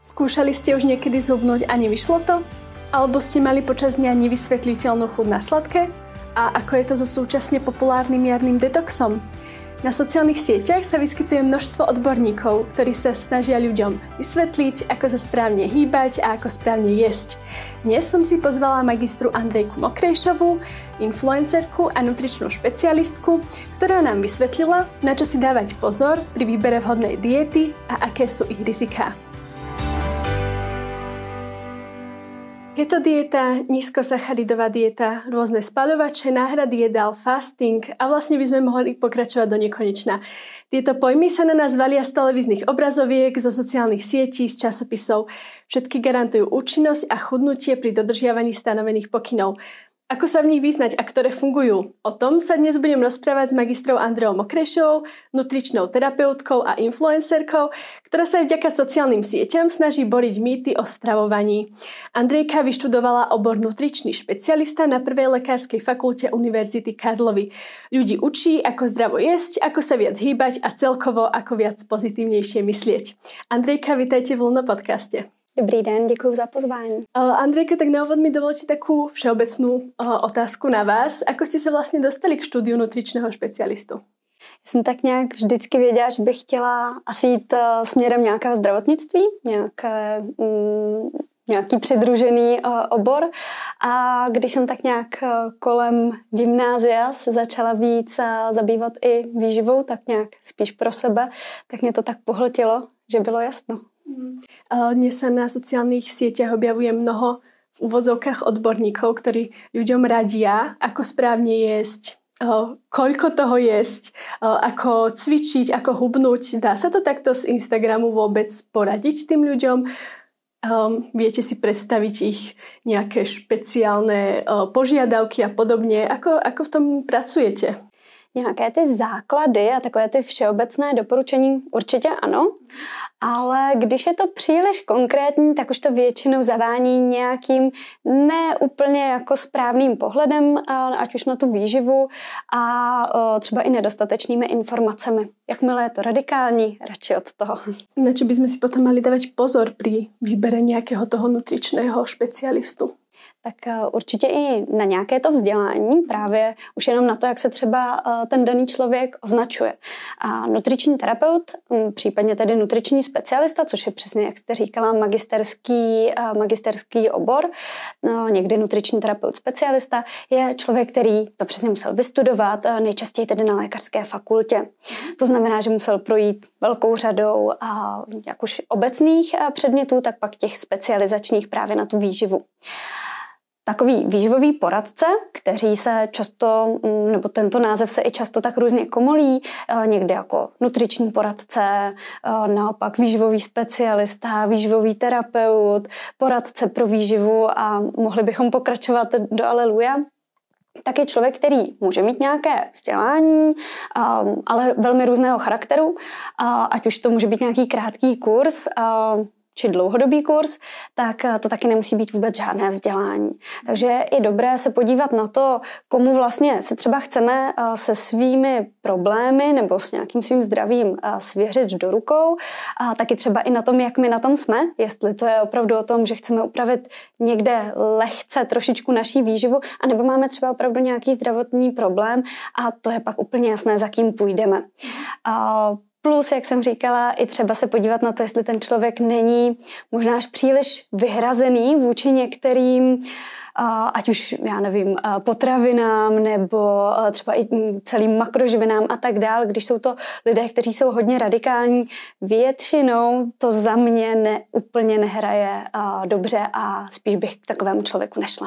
Skúšali ste už niekedy zhubnúť a nevyšlo to? Alebo ste mali počas dňa nevysvetliteľnú chuť na sladké? A ako je to so súčasne populárnym jarným detoxom? Na sociálnych sieťach sa vyskytuje množstvo odborníkov, ktorí sa snažia ľuďom vysvetliť, ako sa správne hýbať a ako správne jesť. Dnes som si pozvala magistru Andrejku Mokrejšovú, influencerku a nutričnú špecialistku, ktorá nám vysvetlila, na čo si dávať pozor pri výbere vhodnej diety a aké sú ich riziká. Keto dieta, nízkosacharidová dieta, rôzne spaľovače, náhrady jedál, fasting a vlastne by sme mohli pokračovať do nekonečna. Tieto pojmy sa na nás valia z televíznych obrazoviek, zo sociálnych sietí, z časopisov. Všetky garantujú účinnosť a chudnutie pri dodržiavaní stanovených pokynov. Ako sa v nich vyznať a ktoré fungujú? O tom sa dnes budem rozprávať s magistrou Andreou Mokrejšovou, nutričnou terapeutkou a influencerkou, ktorá sa aj vďaka sociálnym sieťam snaží boriť mýty o stravovaní. Andrejka vyštudovala obor nutričný špecialista na prvej lekárskej fakulte Univerzity Karlovy. Ľudí učí, ako zdravo jesť, ako sa viac hýbať a celkovo ako viac pozitívnejšie myslieť. Andrejka, vitajte v Luno podcaste. Dobrý den, děkuji za pozvání. Andrejka, tak na úvod mi dovolte takú všeobecnú otázku na vás. Ako ste sa vlastne dostali k štúdiu nutričného špecialistu? Já jsem tak nějak vždycky věděla, že bych chtěla asi jít směrem nějakého zdravotnictví, nějaký přidružený obor. A když jsem tak nějak kolem gymnázia se začala víc zabývat i výživou, tak nějak spíš pro sebe, tak mě to tak pohltilo, že bylo jasno. Dnes sa na sociálnych sieťach objavuje mnoho v úvodzovkách odborníkov, ktorí ľuďom radia, ako správne jesť, koľko toho jesť, ako cvičiť, ako hubnúť. Dá sa to takto z Instagramu vôbec poradiť tým ľuďom? Viete si predstaviť ich nejaké špeciálne požiadavky a podobne? Ako v tom pracujete? Nějaké ty základy a takové ty všeobecné doporučení určitě ano, ale když je to příliš konkrétní, tak už to většinou zavání nějakým neúplně jako správným pohledem, ať už na tu výživu a třeba i nedostatečnými informacemi. Jakmile je to radikální, radši od toho. Na čo by sme si potom mali dávať pozor pri výbere nejakého toho nutričného špecialistu? Tak určitě i na nějaké to vzdělání, právě už jenom na to, jak se třeba ten daný člověk označuje. A nutriční terapeut, případně tedy nutriční specialista, což je přesně, jak jste říkala, magisterský obor, někdy nutriční terapeut specialista, je člověk, který to přesně musel vystudovat, nejčastěji tedy na lékařské fakultě. To znamená, že musel projít velkou řadou jak už obecných předmětů, tak pak těch specializačních právě na tu výživu. Takový výživový poradce, který se často, nebo tento název se i často tak různě komolí, někdy jako nutriční poradce, naopak výživový specialista, výživový terapeut, poradce pro výživu a mohli bychom pokračovat do aleluja. Tak je člověk, který může mít nějaké vzdělání, ale velmi různého charakteru, ať už to může být nějaký krátký kurz, či dlouhodobý kurz, tak to taky nemusí být vůbec žádné vzdělání. Takže je i dobré se podívat na to, komu vlastně se třeba chceme se svými problémy nebo s nějakým svým zdravím svěřit do rukou a taky třeba i na tom, jak my na tom jsme, jestli to je opravdu o tom, že chceme upravit někde lehce trošičku naší výživu, anebo máme třeba opravdu nějaký zdravotní problém a to je pak úplně jasné, za kým půjdeme. Plus, jak jsem říkala, i třeba se podívat na to, jestli ten člověk není možná až příliš vyhrazený vůči některým, ať už, já nevím, potravinám nebo třeba i celým makroživinám a tak dál. Když jsou to lidé, kteří jsou hodně radikální, většinou to za mě úplně nehraje dobře a spíš bych k takovému člověku nešla.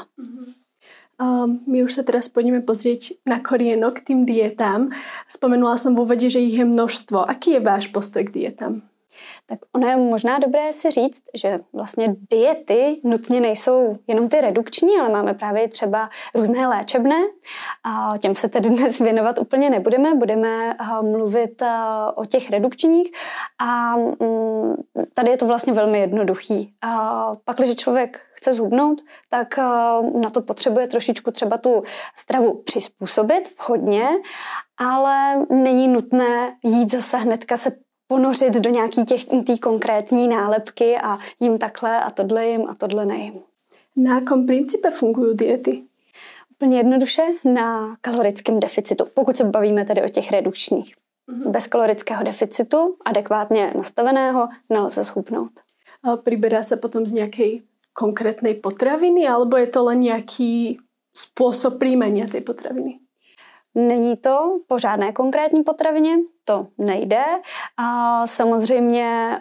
My už sa teraz poďme pozrieť na korienok tým dietám. Spomenula som v úvode, že ich je množstvo. Aký je váš postoj k dietám? Tak ono je možná dobré si říct, že vlastně diety nutně nejsou jenom ty redukční, ale máme právě třeba různé léčebné. A těm se tedy dnes věnovat úplně nebudeme. Budeme mluvit o těch redukčních a tady je to vlastně velmi jednoduchý. Pak, když člověk chce zhubnout, tak na to potřebuje trošičku třeba tu stravu přizpůsobit vhodně, ale není nutné jít zase hnedka se ponořit do nějaký té konkrétní nálepky a jim takhle a tohle nejím. Na jakom principe fungují diety? Úplně jednoduše na kalorickém deficitu, pokud se bavíme tedy o těch redukčních. Bez kalorického deficitu, adekvátně nastaveného, nelze schudnout. Priberá sa potom z nejakej konkrétnej potraviny, alebo je to len nejaký spôsob príjmania tej potraviny? Není to po žádné konkrétní potravině, to nejde. A samozřejmě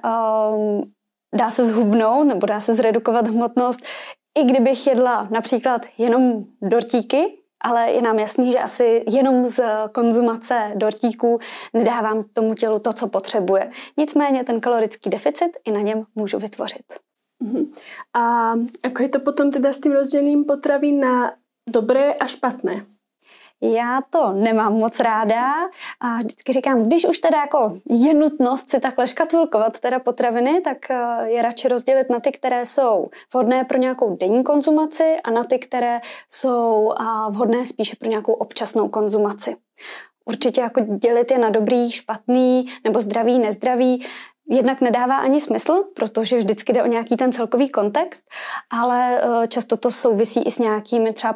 dá se zhubnout nebo dá se zredukovat hmotnost, i kdybych jedla například jenom dortíky, ale je nám jasný, že asi jenom z konzumace dortíků nedávám tomu tělu to, co potřebuje. Nicméně ten kalorický deficit i na něm můžu vytvořit. A ako je to potom teda s tým rozdělením potravín na dobré a špatné? Já to nemám moc ráda a vždycky říkám, když už teda jako je nutnost si takhle škatulkovat teda potraviny, tak je radši rozdělit na ty, které jsou vhodné pro nějakou denní konzumaci a na ty, které jsou vhodné spíše pro nějakou občasnou konzumaci. Určitě jako dělit je na dobrý, špatný nebo zdravý, nezdravý, jednak nedává ani smysl, protože vždycky jde o nějaký ten celkový kontext, ale často to souvisí i s nějakými třeba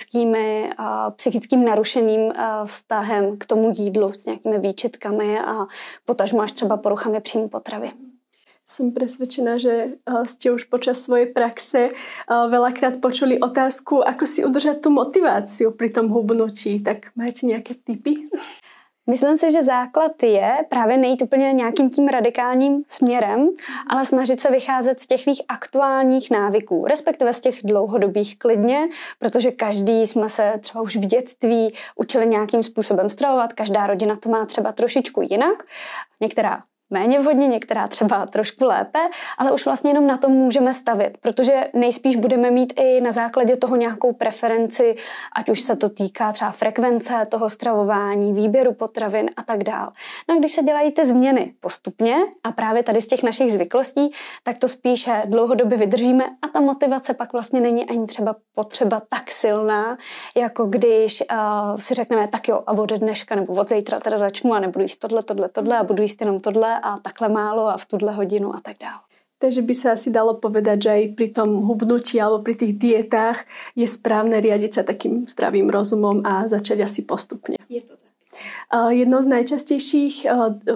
psychickým narušeným vztahem k tomu jídlu, s nějakými výčitkami a potažmo až třeba poruchami příjmu potravy. Som presvedčená, že ste už počas svojej praxe veľakrát počuli otázku, ako si udržať tú motiváciu pri tom hubnutí. Tak máte nejaké tipy? Myslím si, že základ je právě nejít úplně nějakým tím radikálním směrem, ale snažit se vycházet z těch svých aktuálních návyků, respektive z těch dlouhodobých klidně, protože každý jsme se třeba už v dětství učili nějakým způsobem stravovat, každá rodina to má třeba trošičku jinak, některá méně vhodně, některá třeba trošku lépe, ale už vlastně jenom na tom můžeme stavět, protože nejspíš budeme mít i na základě toho nějakou preferenci, ať už se to týká třeba frekvence toho stravování, výběru potravin a tak dál. No a když se dělají ty změny postupně a právě tady z těch našich zvyklostí, tak to spíše dlouhodobě vydržíme a ta motivace pak vlastně není ani třeba potřeba tak silná, jako když si řekneme, tak jo, a od dneška nebo od zítra teda začnu a nebudu jíst tohle a budu jíst jenom tohle a takhle málo a v tuhle hodinu a tak dále. Takže by sa asi dalo povedať, že aj pri tom hubnutí alebo pri tých dietách je správne riadiť sa takým zdravým rozumom a začať asi postupne. Je to tak. Jednou z najčastejších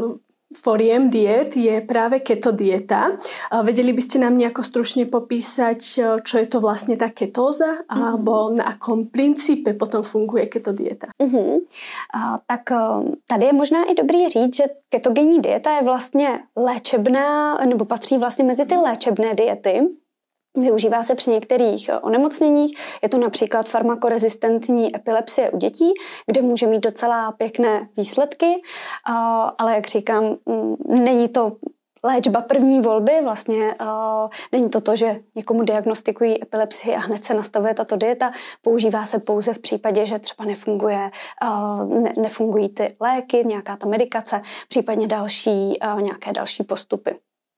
foriem diet je práve keto dieta. Vedeli by ste nám nejako stručne popísať, čo je to vlastne tá ketóza alebo na akom princípe potom funguje keto dieta? Tak tady je možná i dobrý říct, že ketogenní dieta je vlastně léčebná, nebo patří vlastně mezi ty léčebné diety. Využívá se při některých onemocněních, je to například farmakorezistentní epilepsie u dětí, kde může mít docela pěkné výsledky, ale jak říkám, není to léčba první volby, vlastně není to to, že někomu diagnostikují epilepsii a hned se nastavuje tato dieta, používá se pouze v případě, že třeba nefungují ty léky, nějaká ta medikace, případně nějaké další postupy.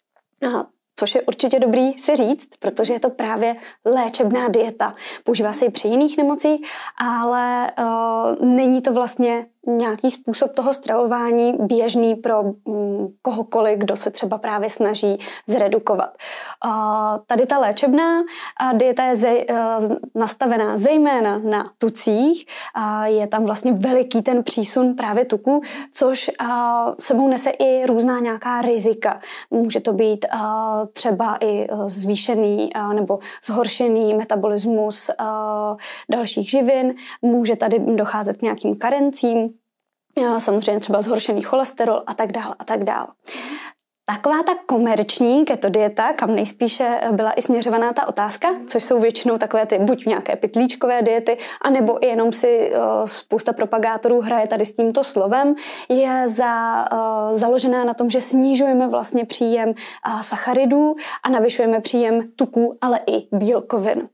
Což je určitě dobrý si říct, protože je to právě léčebná dieta. Používá se i při jiných nemocích, ale není to vlastně nějaký způsob toho stravování běžný pro kohokoliv, kdo se třeba právě snaží zredukovat. Tady ta léčebná dieta je nastavená zejména na tucích. Je tam vlastně veliký ten přísun právě tuků, což sebou nese i různá nějaká rizika. Může to být třeba i zvýšený nebo zhoršený metabolismus dalších živin, může tady docházet k nějakým karencím, samozřejmě třeba zhoršený cholesterol a tak dále a tak dále. Taková ta komerční keto dieta, kam nejspíše byla i směřovaná ta otázka, což jsou většinou takové ty buď nějaké pytlíčkové diety, anebo i jenom si spousta propagátorů hraje tady s tímto slovem, je založená na tom, že snižujeme vlastně příjem sacharidů a navyšujeme příjem tuků, ale i bílkovin.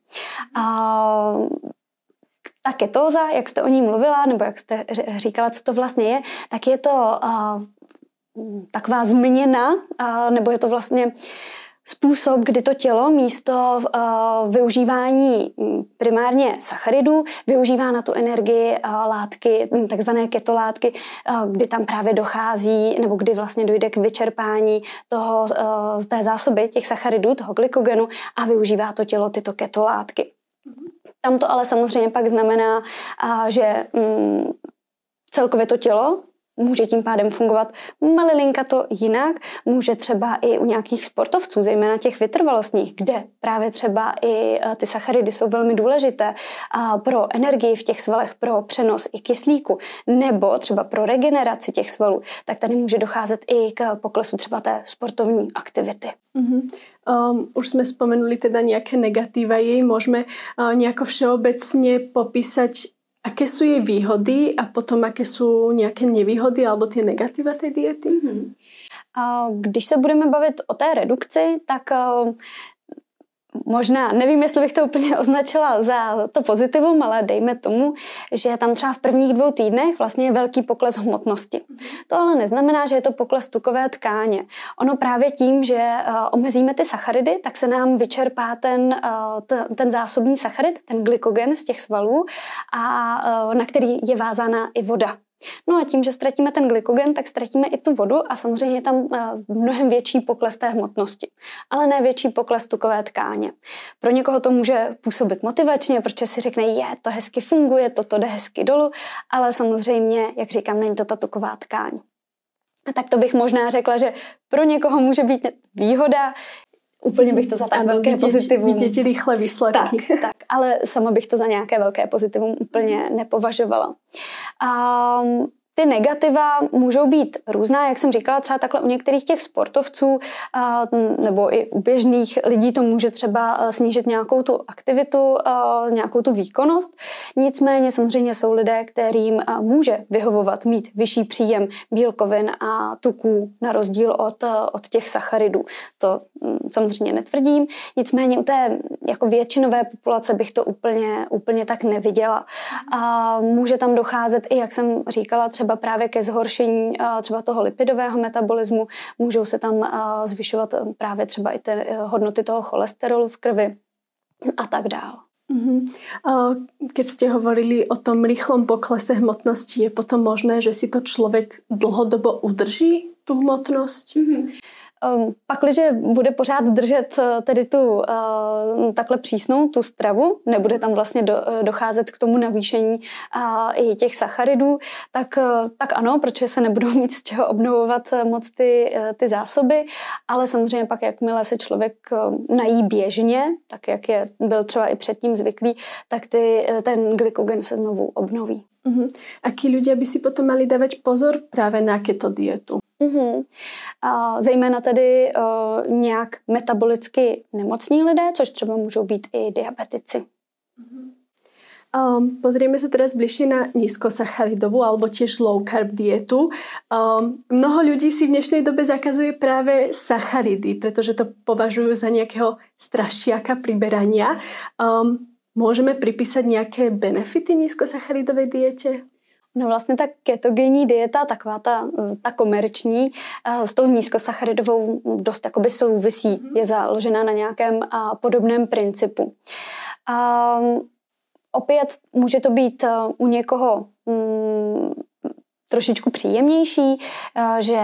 Ta ketóza, jak jste o ní mluvila, nebo jak jste říkala, co to vlastně je, tak je to taková změna, nebo je to vlastně způsob, kdy to tělo místo využívání primárně sacharidů využívá na tu energii látky, takzvané ketolátky, kdy tam právě dochází, nebo kdy vlastně dojde k vyčerpání z té zásoby těch sacharidů, toho glykogenu a využívá to tělo tyto ketolátky. Tam to ale samozřejmě pak znamená, že celkově to tělo může tím pádem fungovat malilinka to jinak. Může třeba i u nějakých sportovců, zejména těch vytrvalostních, kde právě třeba i ty sacharidy jsou velmi důležité pro energii v těch svalech, pro přenos i kyslíku, nebo třeba pro regeneraci těch svalů, tak tady může docházet i k poklesu třeba té sportovní aktivity. Už sme spomenuli teda nejaké negatíva jej. Môžeme nejako všeobecne popísať, aké sú jej výhody a potom aké sú nejaké nevýhody alebo tie negatíva tej diety? Když se budeme bavit o té redukci, tak možná, nevím, jestli bych to úplně označila za to pozitivum, ale dejme tomu, že tam třeba v prvních 2 týdnech vlastně je velký pokles hmotnosti. To ale neznamená, že je to pokles tukové tkáně. Ono právě tím, že omezíme ty sacharidy, tak se nám vyčerpá ten zásobní sacharid, ten glykogen z těch svalů, a na který je vázána i voda. No a tím, že ztratíme ten glykogen, tak ztratíme i tu vodu a samozřejmě je tam mnohem větší pokles té hmotnosti, ale ne větší pokles tukové tkáně. Pro někoho to může působit motivačně, protože si řekne, to hezky funguje, toto jde hezky dolů, ale samozřejmě, jak říkám, není to ta tuková tkáň. A tak to bych možná řekla, že pro někoho může být výhoda. Úplně bych to za tak velké pozitivum. Vidět rychle výsledky. Tak, ale sama bych to za nějaké velké pozitivum úplně nepovažovala. Ty negativa můžou být různá, jak jsem říkala, třeba takhle u některých těch sportovců nebo i u běžných lidí to může třeba snížit nějakou tu aktivitu, nějakou tu výkonnost. Nicméně samozřejmě jsou lidé, kterým může vyhovovat mít vyšší příjem bílkovin a tuků na rozdíl od těch sacharidů. To samozřejmě netvrdím, nicméně u té jako většinové populace bych to úplně tak neviděla. Může tam docházet i, jak jsem říkala, třeba právě ke zhoršení třeba toho lipidového metabolismu, můžou se tam zvyšovat právě třeba i ty hodnoty toho cholesterolu v krvi a tak dále. Keď ste hovorili o tom rýchlom poklese hmotnosti, je potom možné, že si to človek dlhodobo udrží, tú hmotnosť? Pakliže bude pořád držet tedy tu takhle přísnou tu stravu, nebude tam vlastně docházet k tomu navýšení i těch sacharidů, tak ano, protože se nebudou mít z čeho obnovovat moc ty zásoby, ale samozřejmě pak, jakmile se člověk nají běžně, tak jak byl třeba i předtím zvyklý, tak ten glykogen se znovu obnoví. Akí ľudia by si potom mali dávať pozor práve na keto dietu? Zejména tedy nějak metabolicky nemocní lidé, což třeba můžou být i diabetici. Pozrieme sa teraz bližšie na nízkosacharidovú alebo tiež low carb dietu. Mnoho ľudí si v dnešnej dobe zakazuje práve sacharidy, pretože to považujú za nejakého strašiaka priberania. Môžeme pripísať nejaké benefity nízkosacharidovej diete? No vlastně ta ketogenní dieta, taková ta komerční, s tou nízkosacharidovou dost jakoby souvisí, je založena na nějakém podobném principu. Opět může to být u někoho trošičku příjemnější, že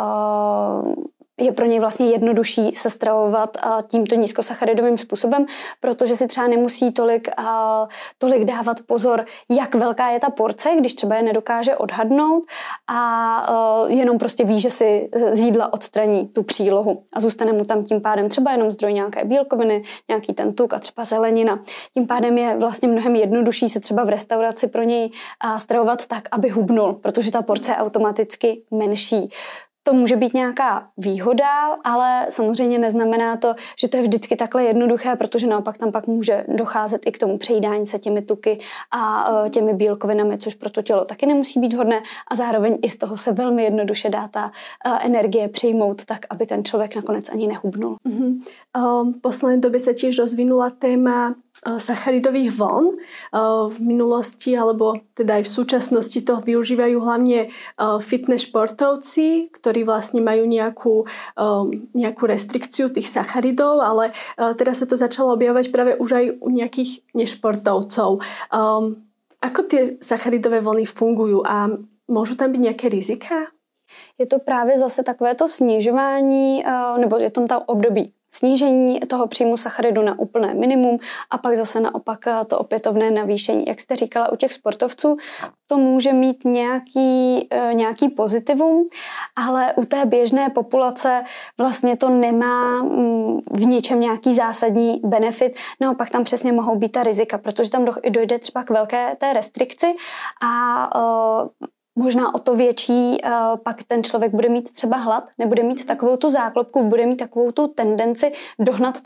je pro něj vlastně jednodušší se stravovat tímto nízkosacharidovým způsobem, protože si třeba nemusí tolik dávat pozor, jak velká je ta porce, když třeba je nedokáže odhadnout a jenom prostě ví, že si z jídla odstraní tu přílohu a zůstane mu tam tím pádem třeba jenom zdroj nějaké bílkoviny, nějaký ten tuk a třeba zelenina. Tím pádem je vlastně mnohem jednodušší se třeba v restauraci pro něj stravovat tak, aby hubnul, protože ta porce je automaticky menší. To může být nějaká výhoda, ale samozřejmě neznamená to, že to je vždycky takhle jednoduché, protože naopak tam pak může docházet i k tomu přejídání se těmi tuky a těmi bílkovinami, což pro to tělo taky nemusí být vhodné a zároveň i z toho se velmi jednoduše dá ta energie přijmout tak, aby ten člověk nakonec ani nehubnul. V poslednej dobe sa tiež rozvinula téma sacharidových vln. V minulosti alebo teda aj v súčasnosti to využívajú hlavne fitness športovci, ktorí vlastne majú nejakú restrikciu tých sacharidov, ale teraz sa to začalo objavovať práve už aj u nejakých nešportovcov. Ako tie sacharidové vlny fungujú a môžu tam byť nejaké rizika? Je to právě zase takovéto snižování, nebo je tam ta období snížení toho příjmu sacharidu na úplné minimum a pak zase naopak to opětovné navýšení. Jak jste říkala, u těch sportovců to může mít nějaký pozitivum, ale u té běžné populace vlastně to nemá v ničem nějaký zásadní benefit. Naopak tam přesně mohou být ta rizika, protože tam dojde třeba k velké té restrikci a možná o to větší pak ten člověk bude mít třeba hlad, nebude mít takovou tu záklopku, bude mít takovou tu tendenci dohnat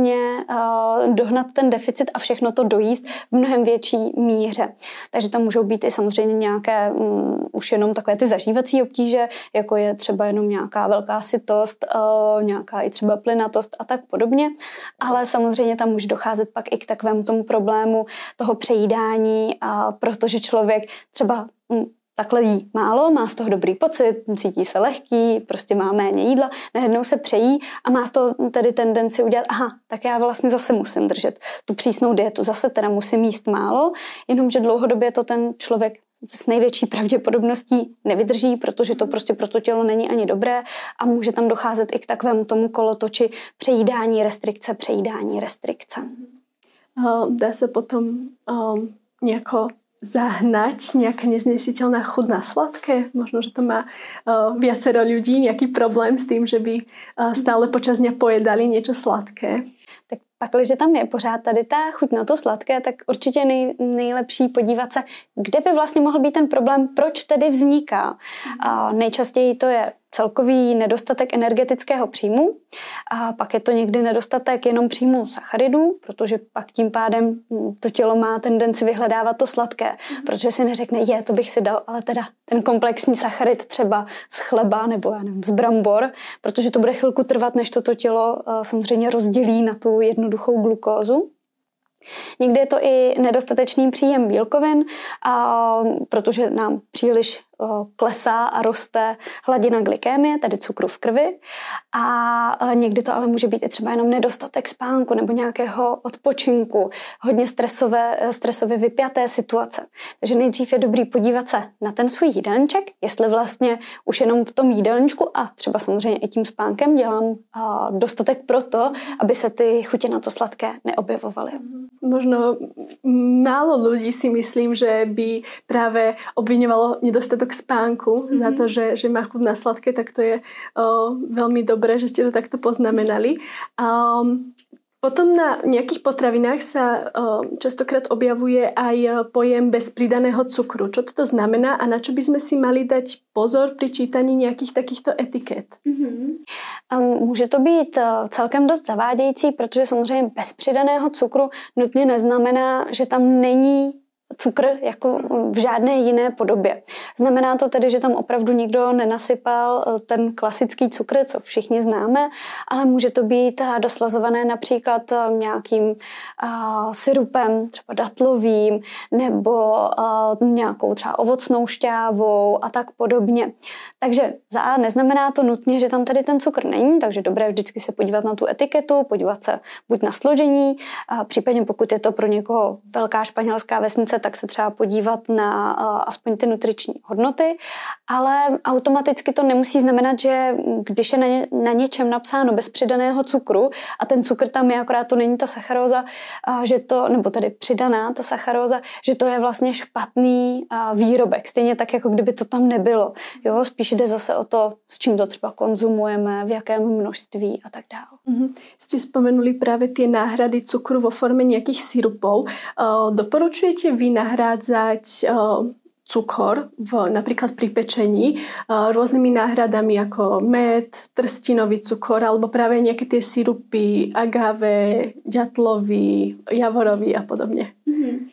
ten deficit a všechno to dojíst v mnohem větší míře. Takže tam můžou být i samozřejmě nějaké už jenom takové ty zažívací obtíže, jako je třeba jenom nějaká velká sytost, nějaká i třeba plynatost a tak podobně. Ale samozřejmě tam může docházet pak i k takovému tomu problému toho přejídání, protože člověk třeba takhle jí málo, má z toho dobrý pocit, cítí se lehký, prostě má méně jídla, najednou se přejí a má z toho tedy tendenci udělat, tak já vlastně zase musím držet tu přísnou dietu, zase teda musím jíst málo, jenomže dlouhodobě to ten člověk s největší pravděpodobností nevydrží, protože to prostě pro to tělo není ani dobré a může tam docházet i k takovému tomu kolotoči přejídání, restrikce. Dá se potom nejako zahnať nejaká neznesiteľná chuť na sladké? Možno, že to má viacero ľudí nejaký problém s tým, že by stále počas dňa pojedali niečo sladké. Tak pak, když tam je pořád tady ta chuť na to sladké, tak určitě nejlepší podívat se, kde by vlastně mohl být ten problém, proč tedy vzniká. Nejčastěji to je celkový nedostatek energetického příjmu a pak je to někdy nedostatek jenom příjmu sacharidů, protože pak tím pádem to tělo má tendenci vyhledávat to sladké, protože si neřekne, to bych si dal, ale teda ten komplexní sacharid třeba z chleba nebo z brambor, protože to bude chvilku trvat, než to tělo samozřejmě rozdělí na tu jednoduchou glukózu. Někdy je to i nedostatečný příjem bílkovin, protože nám příliš klesá a roste hladina glykémie, tedy cukru v krvi. A někdy to ale může být i třeba jenom nedostatek spánku nebo nějakého odpočinku, hodně stresově vypjaté situace. Takže nejdřív je dobrý podívat se na ten svůj jídelníček, jestli vlastně už jenom v tom jídelníčku a třeba samozřejmě i tím spánkem dělám dostatek pro to, aby se ty chutě na to sladké neobjevovaly. Možno málo ľudí si myslím, že by práve obviňovalo nedostatok spánku za to, že má chuť na sladké, tak to je veľmi dobré, že ste to takto poznamenali. Potom na nejakých potravinách sa častokrát objavuje aj pojem bez pridaného cukru. Čo toto znamená a na čo by sme si mali dať pozor pri čítaní nejakých takýchto etiket? Může to být celkem dost zavádějící, protože samozřejmě bez přidaného cukru nutně neznamená, že tam není cukr jako v žádné jiné podobě. Znamená to tedy, že tam opravdu nikdo nenasypal ten klasický cukr, co všichni známe, ale může to být doslazované například nějakým syrupem, třeba datlovým, nebo nějakou třeba ovocnou šťávou a tak podobně. Takže neznamená to nutně, že tam tady ten cukr není, takže dobré vždycky se podívat na tu etiketu, podívat se buď na složení, případně pokud je to pro někoho velká španělská vesnice, tak se třeba podívat na aspoň ty nutriční hodnoty, ale automaticky to nemusí znamenat, že když je na něčem napsáno bez přidaného cukru a ten cukr tam je, akorát to není ta sacharóza, nebo tedy přidaná ta sacharóza, že to je vlastně špatný výrobek. Stejně tak, jako kdyby to tam nebylo. Jo, spíš jde zase o to, s čím to třeba konzumujeme, v jakém množství a tak dále. Ste spomenuli práve tie náhrady cukru vo forme nejakých sirupov. Doporučujete vy nahrádzať cukor napríklad pri pečení rôznymi náhradami ako med, trstinový cukor alebo práve nejaké tie sirupy agave, ďatlový, javorový a podobne?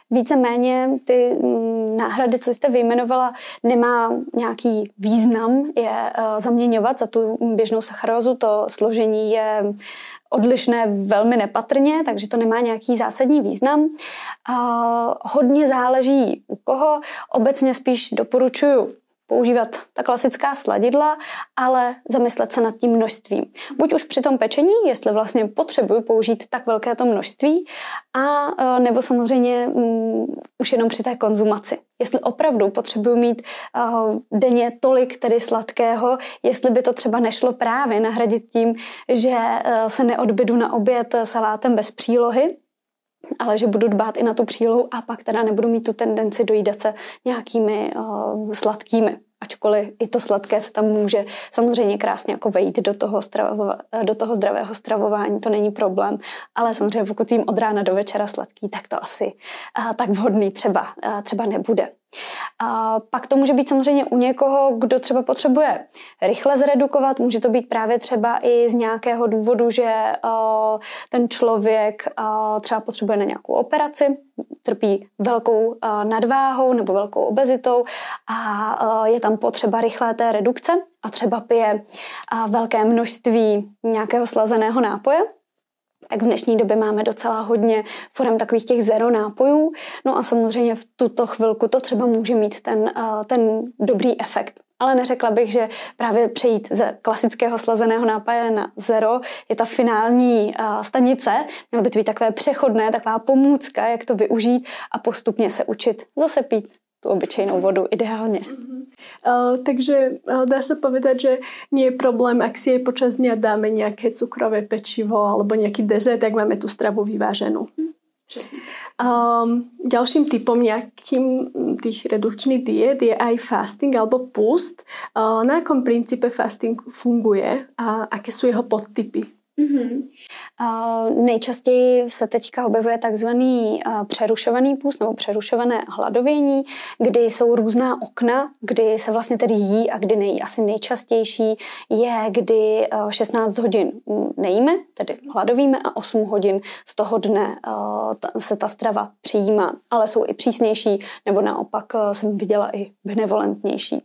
Víceméně ty náhrady, co jste vyjmenovala, nemá nějaký význam je zaměňovat za tu běžnou sacharózu. To složení je odlišné velmi nepatrně, takže to nemá nějaký zásadní význam. Hodně záleží u koho. Obecně spíš doporučuji používat ta klasická sladidla, ale zamyslet se nad tím množstvím. Buď už při tom pečení, jestli vlastně potřebuji použít tak velké to množství, a nebo samozřejmě už jenom při té konzumaci. Jestli opravdu potřebuji mít denně tolik tedy sladkého, jestli by to třeba nešlo právě nahradit tím, že se neodbydu na oběd salátem bez přílohy, ale že budu dbát i na tu přílohu a pak teda nebudu mít tu tendenci dojídat se nějakými sladkými. Ačkoliv i to sladké se tam může samozřejmě krásně jako vejít do toho zdravého stravování, to není problém. Ale samozřejmě pokud jím od rána do večera sladký, tak to asi tak vhodný třeba nebude. Pak to může být samozřejmě u někoho, kdo třeba potřebuje rychle zredukovat. Může to být právě třeba i z nějakého důvodu, že ten člověk třeba potřebuje na nějakou operaci, trpí velkou nadváhou nebo velkou obezitou a je tam potřeba rychlé té redukce a třeba pije velké množství nějakého slazeného nápoje. Tak v dnešní době máme docela hodně forem takových těch zero nápojů. No a samozřejmě v tuto chvilku to třeba může mít ten dobrý efekt. Ale neřekla bych, že právě přejít ze klasického slazeného nápoje na zero je ta finální stanice. Mělo by to být takové přechodné, taková pomůcka, jak to využít a postupně se učit zase pít tu obyčejnou vodu ideálně. Takže dá sa povedať, že nie je problém, ak si jej počas dňa dáme nejaké cukrové pečivo alebo nejaký dezert, tak máme tú stravu vyváženú. Ďalším typom nejakým tých redukčných diét je aj fasting alebo púst. Na akom princípe fasting funguje a aké sú jeho podtypy? Nejčastěji se teďka objevuje takzvaný přerušovaný půst nebo přerušované hladovění, kdy jsou různá okna, kdy se vlastně tedy jí a kdy nejí. Asi nejčastější je, kdy 16 hodin nejíme, tedy hladovíme, a 8 hodin z toho dne se ta strava přijímá. Ale jsou i přísnější, nebo naopak jsem viděla i benevolentnější.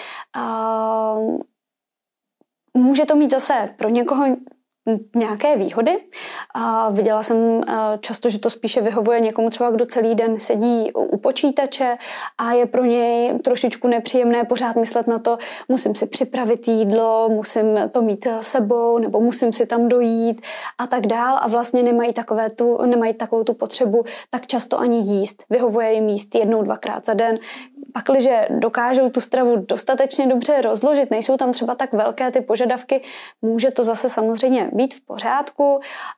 Může to mít zase pro někoho nějaké výhody. A viděla jsem často, že to spíše vyhovuje někomu třeba, kdo celý den sedí u počítače a je pro něj trošičku nepříjemné pořád myslet na to, musím si připravit jídlo, musím to mít sebou, nebo musím si tam dojít a tak dál, a vlastně nemají takovou tu potřebu tak často ani jíst. Vyhovuje jim jíst 1-2krát za den. Pakliže dokážou tu stravu dostatečně dobře rozložit, nejsou tam třeba tak velké ty požadavky, může to zase samozřejmě být v pořádku.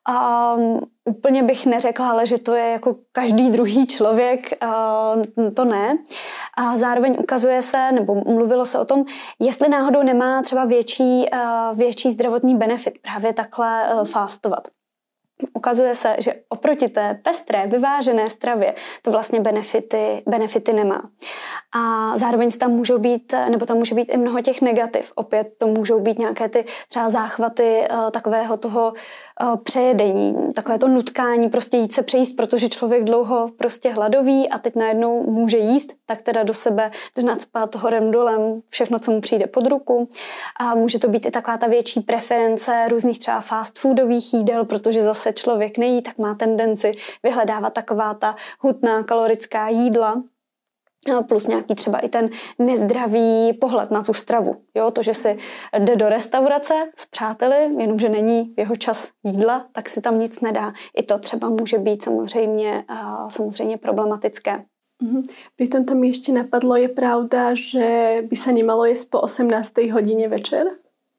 Úplně bych neřekla, ale že to je jako každý druhý člověk, to ne. A zároveň ukazuje se, nebo mluvilo se o tom, jestli náhodou nemá třeba větší zdravotní benefit právě takhle fastovat. Ukazuje se, že oproti té pestré, vyvážené stravě to vlastně benefity nemá. A zároveň tam můžou být, nebo tam může být i mnoho těch negativ. Opět to můžou být nějaké ty třeba záchvaty takového toho přejedení, takové to nutkání, prostě jít se přejíst, protože člověk dlouho prostě hladoví a teď najednou může jíst, tak teda do sebe jde nacpat horem dolem všechno, co mu přijde pod ruku. A může to být i taková ta větší preference různých třeba fast foodových jídel, protože zase člověk nejí, tak má tendenci vyhledávat taková ta hutná kalorická jídla. Plus nějaký třeba i ten nezdravý pohled na tu stravu. Jo, to, že si jde do restaurace s přáteli, jenomže není jeho čas jídla, tak si tam nic nedá. I to třeba může být samozřejmě problematické. Pritom to mi ešte napadlo, je pravda, že by sa nemalo jesť po 18. hodine večer?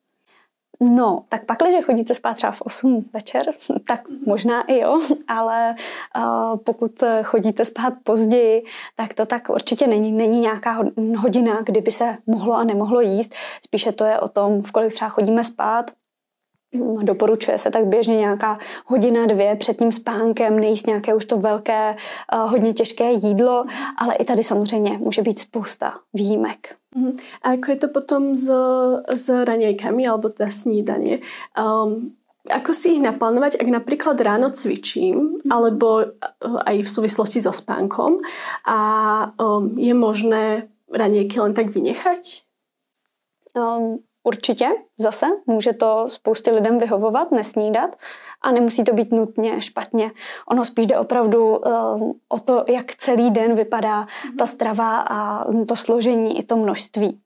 No, tak pakliže chodíte spát třeba v 8 večer, tak možná i jo, ale pokud chodíte spát později, tak to tak určitě není nějaká hodina, kdy by se mohlo a nemohlo jíst. Spíše to je o tom, v kolik třeba chodíme spát. Doporučuje se tak běžně nějaká 1-2 před tím spánkem, nejíst nějaké už to velké, hodně těžké jídlo, ale i tady samozřejmě může být spousta výjimek. A ako je to potom s raňajkami alebo teda snídanie? Ako si ich naplánovať, ak napríklad ráno cvičím, alebo aj v súvislosti so spánkom a je možné raňajky len tak vynechať? Určitě, zase může to spoustě lidem vyhovovat, nesnídat a nemusí to být nutně špatně. Ono spíš jde opravdu o to, jak celý den vypadá ta strava a to složení i to množství.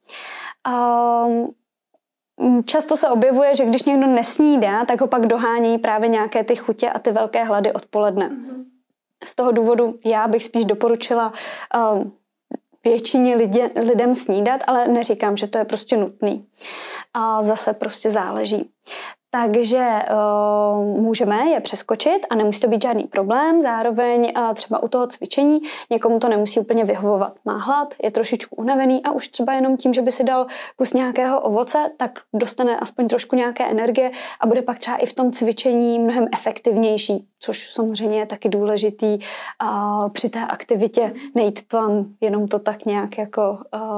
Často se objevuje, že když někdo nesnídá, tak ho pak dohání právě nějaké ty chutě a ty velké hlady odpoledne. Z toho důvodu já bych spíš doporučila většině lidem snídat, ale neříkám, že to je prostě nutný. A zase prostě záleží. Takže můžeme je přeskočit a nemusí to být žádný problém. Zároveň třeba u toho cvičení někomu to nemusí úplně vyhovovat. Má hlad, je trošičku unavený a už třeba jenom tím, že by si dal kus nějakého ovoce, tak dostane aspoň trošku nějaké energie a bude pak třeba i v tom cvičení mnohem efektivnější, což samozřejmě je taky důležitý při té aktivitě. Nejít tam jenom to tak nějak jako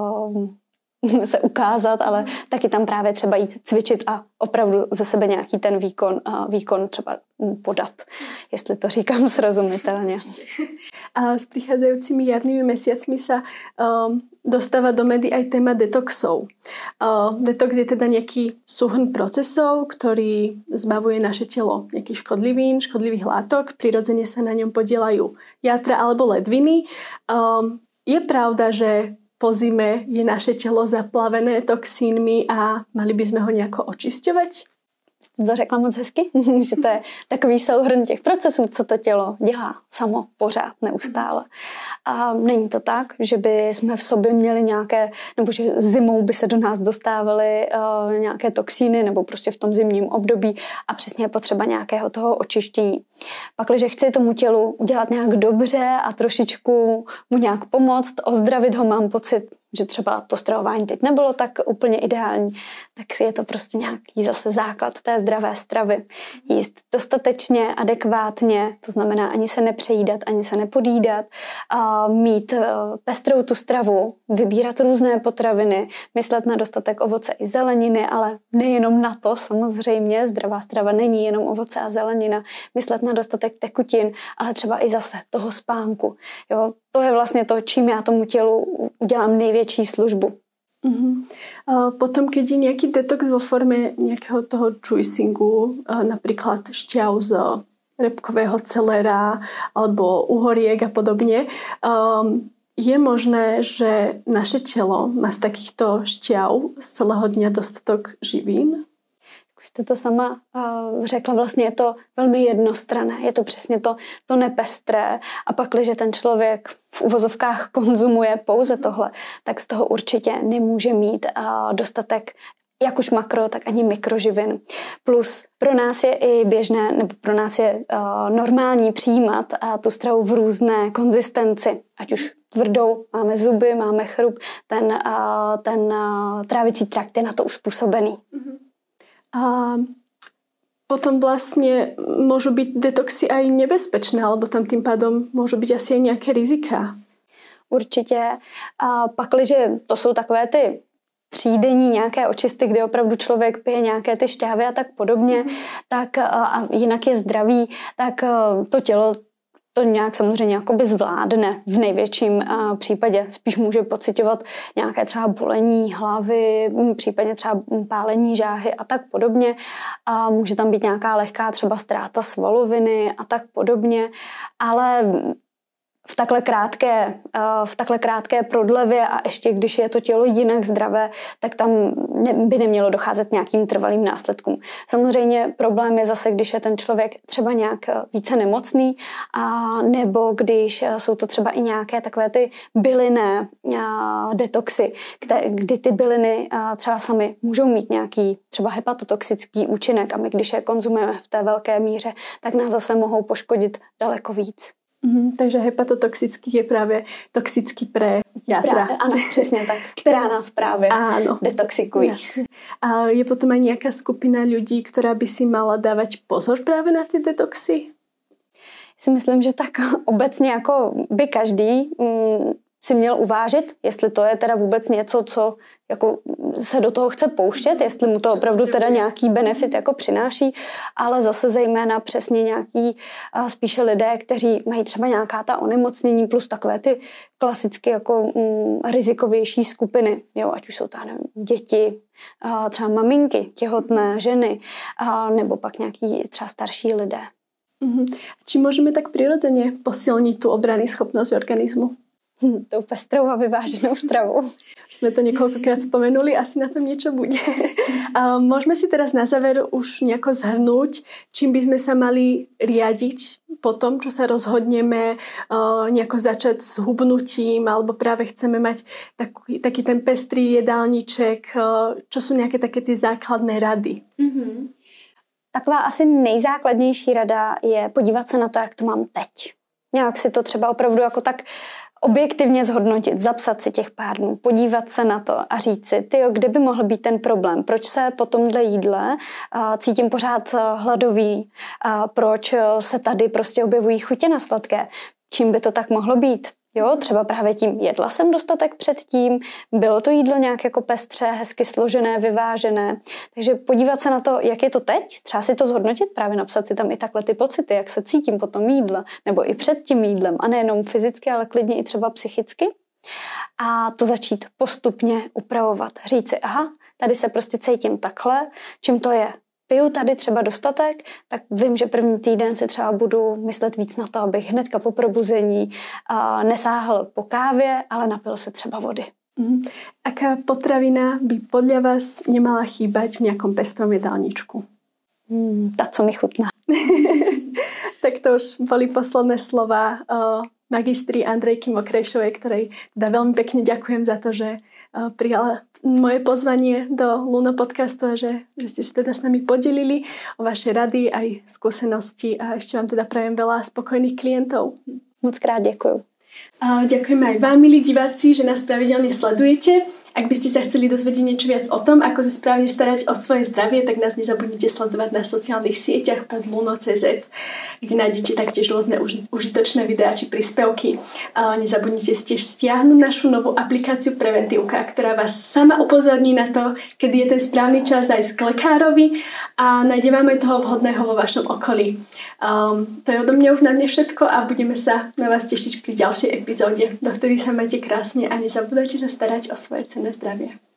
se ukázat, ale taky tam právě třeba jít cvičit a opravdu ze sebe nějaký ten výkon třeba podat, jestli to říkám srozumitelně. A s prichádzajúcimi jarnými mesiacmi sa dostáva do médií aj téma detoxov. Detox je teda nejaký súhrn procesov, ktorý zbavuje naše telo nejakých škodlivín, škodlivých látok, prirodzene sa na ňom podielajú játra alebo ledviny. Je pravda, že po zime je naše tělo zaplavené toxínmi a mali bychom ho nějak očisťovat? Jste to řekla moc hezky, že to je takový souhrn těch procesů, co to tělo dělá samo, pořád, neustále. A není to tak, že by jsme v sobě měli nějaké, nebo že zimou by se do nás dostávaly nějaké toxíny, nebo prostě v tom zimním období a přesně je potřeba nějakého toho očištění. Pakliže chci tomu tělu udělat nějak dobře a trošičku mu nějak pomoct, ozdravit ho, mám pocit, že třeba to stravování teď nebylo tak úplně ideální, tak je to prostě nějaký zase základ té zdravé stravy. Jíst dostatečně, adekvátně, to znamená ani se nepřejídat, ani se nepodjídat, mít pestrou tu stravu, vybírat různé potraviny, myslet na dostatek ovoce i zeleniny, ale nejenom na to samozřejmě, zdravá strava není jenom ovoce a zelenina, myslet na dostatek tekutin, ale třeba i zase toho spánku. Jo? To je vlastně to, čím já tomu tělu udělám největší službu. Potom, keď je nejaký detox vo forme nejakého toho juicingu, napríklad šťav z repkového celera alebo uhoriek a podobne, je možné, že naše telo má z takýchto šťav z celého dňa dostatok živín? Jste to sama řekla, vlastně je to velmi jednostranné, je to přesně to nepestré a pak, když ten člověk v uvozovkách konzumuje pouze tohle, tak z toho určitě nemůže mít dostatek jak už makro, tak ani mikroživin. Plus pro nás je i běžné, nebo pro nás je normální přijímat tu stravu v různé konzistenci, ať už tvrdou, máme zuby, máme chrup, ten trávicí trakt je na to uspůsobený. A potom vlastne môžu byť detoxy aj nebezpečné, alebo tam tým pádom môžu byť asi aj nejaké rizika. Určitě. A pakliže to jsou takové ty třídenní nějaké očisty, kde opravdu člověk pije nějaké ty šťávy a tak podobně, tak a jinak je zdravý, tak to tělo to nějak samozřejmě jakoby zvládne v největším případě. Spíš může pociťovat nějaké třeba bolení hlavy, případně třeba pálení žáhy a tak podobně. A může tam být nějaká lehká třeba ztráta svaloviny a tak podobně. Ale v takhle krátké prodlevě a ještě když je to tělo jinak zdravé, tak tam by nemělo docházet nějakým trvalým následkům. Samozřejmě problém je zase, když je ten člověk třeba nějak více nemocný a nebo když jsou to třeba i nějaké takové ty bylinné detoxy, kdy ty byliny třeba sami můžou mít nějaký třeba hepatotoxický účinek a my když je konzumujeme v té velké míře, tak nás zase mohou poškodit daleko víc. Takže hepatotoxický je právě toxický pre játra. Právě, ano, přesně tak. Která nás právě detoxikují. Jasne. A je potom aj nejaká skupina ľudí, ktorá by si mala dávať pozor právě na ty detoxy? Si myslím, že tak obecně jako by každý si měl uvážit, jestli to je teda vůbec něco, co jako se do toho chce pouštět, jestli mu to opravdu teda nějaký benefit jako přináší, ale zase zejména přesně nějaký spíše lidé, kteří mají třeba nějaká ta onemocnění plus takové ty klasicky jako rizikovější skupiny, jo, ať už jsou to, nevím, děti, třeba maminky, těhotné ženy, nebo pak nějaký třeba starší lidé. Či môžeme tak prirodzene posilniť tú obranyschopnosť organizmu? Tou pestrou a vyváženou stravou. Už sme to niekoľkokrát spomenuli, asi na tom niečo bude. Môžeme si teraz na záver už nejako zhrnúť, čím by sme sa mali riadiť po tom, čo sa rozhodneme nejako začať s hubnutím, alebo práve chceme mať taký ten pestrý jedálniček, čo sú nejaké také tie základné rady? Taková asi nejzákladnější rada je podívat se na to, jak to mám teď. Nějak si to třeba opravdu jako tak objektivně zhodnotit, zapsat si těch pár dnů, podívat se na to a říct si, tyjo, kde by mohl být ten problém, proč se po tomhle jídle cítím pořád hladový, proč se tady prostě objevují chutě na sladké, čím by to tak mohlo být. Jo, třeba právě tím jedla jsem dostatek předtím, bylo to jídlo nějak jako pestře, hezky složené, vyvážené. Takže podívat se na to, jak je to teď, třeba si to zhodnotit, právě napsat si tam i takhle ty pocity, jak se cítím po tom jídle, nebo i před tím jídlem, a nejenom fyzicky, ale klidně i třeba psychicky. A to začít postupně upravovat. Říct si, aha, tady se prostě cítím takhle, čím to je. Piju tady třeba dostatek, tak vím, že první týden si třeba budu myslet víc na to, abych hnedka po probuzení nesáhl po kávě, ale napil se třeba vody. Aká potravina by podľa vás nemala chýbať v nejakom pestrom jedálničku? Ta, co mi chutná. Tak to už boli posledné slova magistry Andrejky Mokrejšovej, ktorej teda veľmi pekne ďakujem za to, že prijala moje pozvanie do Luno podcastu a že ste sa teda s nami podelili o vaše rady aj skúsenosti a ešte vám teda prajem veľa spokojných klientov. Moc krát ďakujem. Ďakujeme aj vám, milí diváci, že nás pravidelne sledujete. Ak by ste sa chceli dozvedieť niečo viac o tom, ako sa správne starať o svoje zdravie, tak nás nezabudnite sledovať na sociálnych sieťach pod luno.cz, kde nájdete taktiež rôzne užitočné videá či príspevky. Nezabudnite si tiež stiahnuť našu novú aplikáciu Preventívka, ktorá vás sama upozorní na to, kedy je ten správny čas ísť k lekárovi a nájde vám aj toho vhodného vo vašom okolí. To je odo mňa už na dnes všetko a budeme sa na vás tešiť pri ďalšej epizóde. Dovtedy sa majte krásne a nezabudajte sa starať o svoje cenné zdravie.